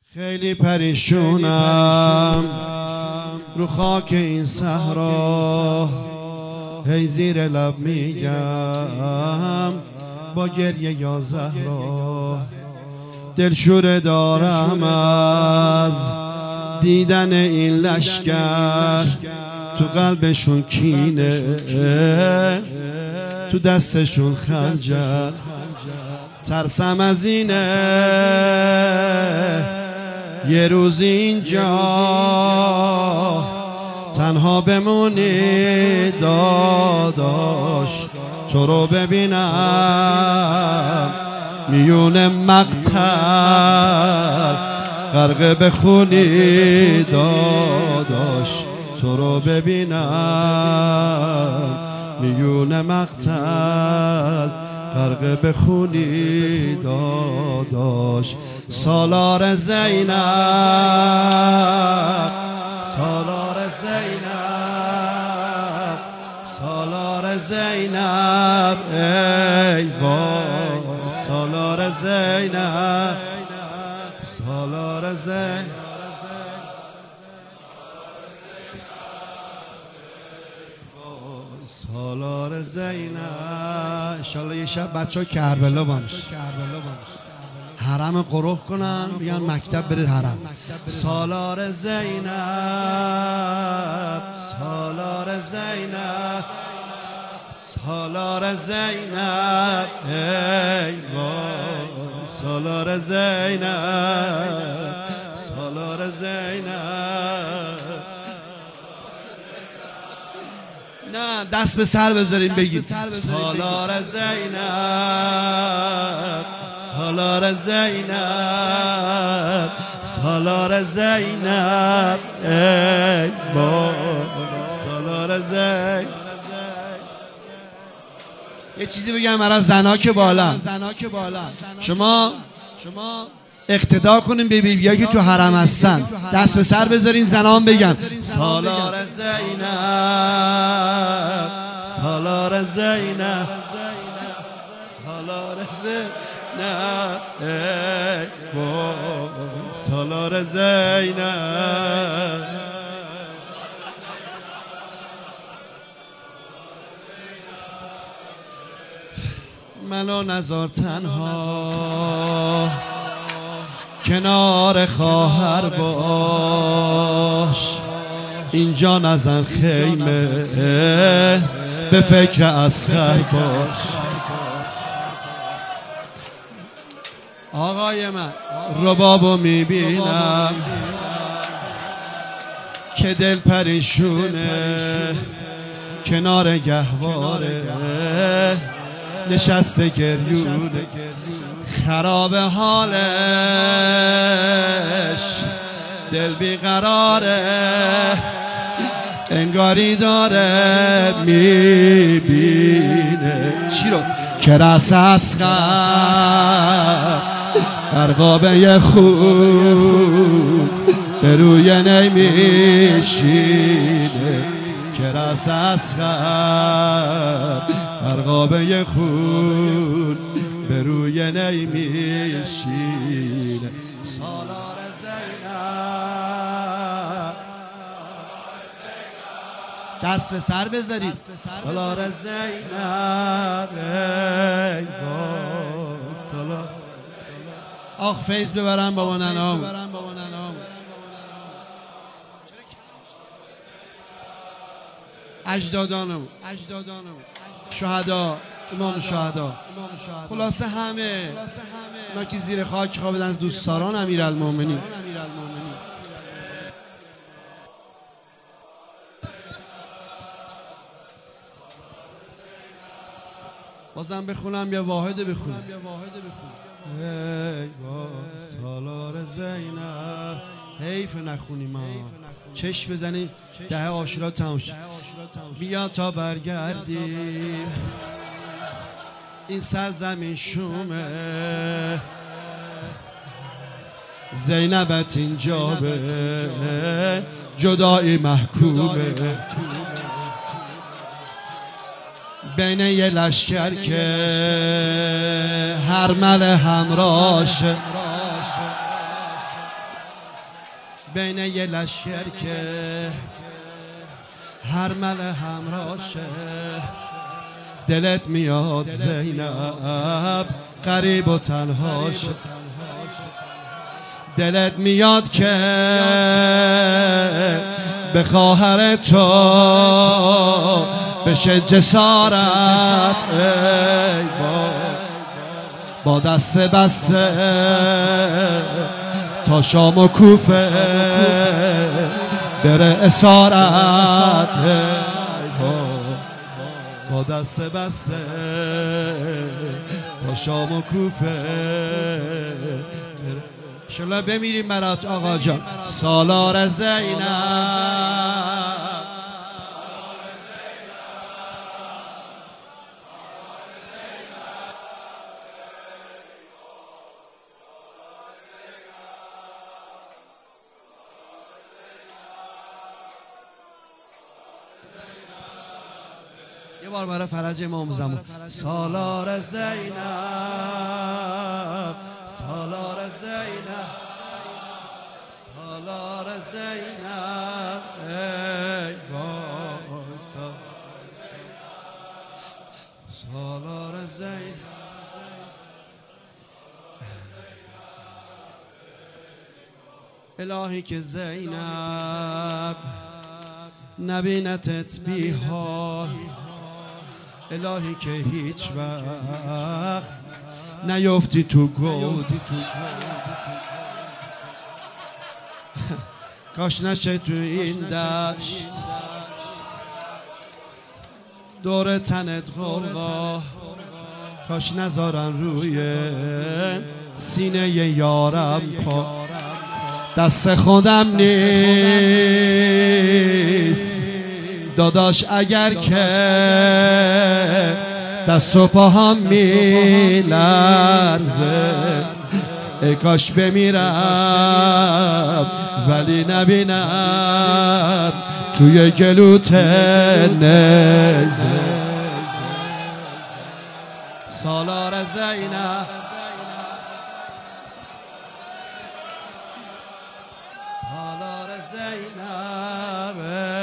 خیلی پریشونم رو خاک این صحرا، هی زیر لب میگم با گریه یا زهرا. دلشوره دارم از دیدن این لشکر، تو قلبشون کینه، تو دستشون خنجر. ترسم از اینه یه روز اینجا تنها بمونی داداش، تو رو ببینم میون مقتل غرق بخونی داداش، تو رو ببینم میون مقتل غرق بخونی داداش. سالار زینب، سالار زینب، سالار زینب، ای وای سالار زینب، سالار زینب. سالار زینب. انشالله یه شب بچه ها کربلا باش، حرم قروح کنن بگن مکتب برید حرم. سالار زینب، سالار زینب، سالار زینب، ای وای سالار زینب، سالار زینب. نه دست به سر بذاریم بگیم سالار زینب، سالار زینب، سالار زینب، ای وای سالار زینب. یه چیزی بگم برای زنا که بالا، شما اقتدا کنیم به بیبیایی که تو حرم هستن، دست به سر بذارین زنان بگن سالار زینب، سالار زینب، سالار زینب، ای وای سالار زینب. منو نذار تنها کنار خواهر باش، اینجا نزن خیمه به فکر اصغر باش. آقای من ربابو میبینم که دل پریشونه، کنار گهواره نشسته گریونه، خراب حالش دل بیقراره، انگاری داره میبینه چی رو که رس اصغر غرقابه خون به روی نمیشینه، که رس اصغر غرقابه خون به روی نمیشینه. سالار زینب، دست به سر بذارید سالار زینب، ای وای سالار. آخ فیض ببرم بابا ننام، اجدادانم، شهدا، امام شهدا، خلاصه همه اونا که زیر خاک خوابیدن، دوستداران امیرالمومنین. بازم بخونم یا واحده بخونم؟ ای وای سالار زینب. حیف نخونیم ها، چشم بزنیم ده عاشورا تموم شد. بیا تا برگردیم این سرزمین شومه، زینبت اینجا به جدایی محکومه، بین یه لشکر که هر مل همراش بین یه لشکر که هر مل همراشه دلت میاد زینب غریب و تنها شد دلت میاد که به خواهر تو بشه جسارت با دست بسته تا شام و کوفه بره اسارت با دست بسته تا شام و کوفه انشالله بمیریم برات آقا جان. سالار زینب یه بار برای فرج امام زمان. سالار زینب سالار زینب سالار زینب ای وای سالار زینب الهی که زینب نبینتت بی حال الهی که هیچ وقت نیفتی تو گود کاش نشه تو این دشت دور تنت غرقا کاش نذارن روی سینه یارم پا دست خودم نیست داداش اگر که دست و پاهم میلرزه ای کاش بمیرم ولی نبینم توی گلوت نیزه. سالار زینب سالار زینب